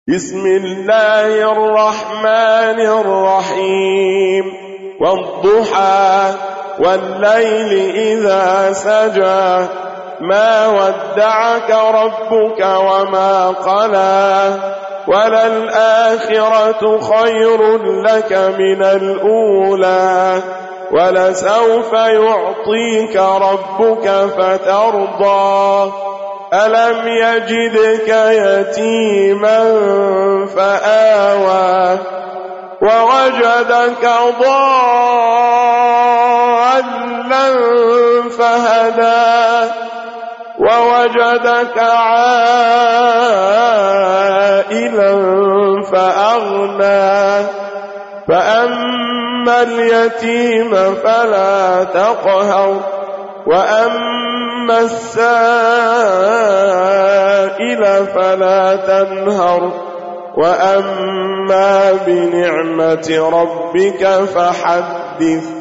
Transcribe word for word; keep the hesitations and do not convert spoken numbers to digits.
بسم الله الرحمن الرحيم والضحى والليل إذا سجى ما ودعك ربك وما قلى وللآخرة خير لك من الأولى ولسوف يعطيك ربك فترضى ألم يجدك يتيما فآوى ووجدك ضالا فهدى ووجدك عائلا فأغنى فأما اليتيم فلا تقهر وأما السائل فلا تنهر وأما بنعمة ربك فحدث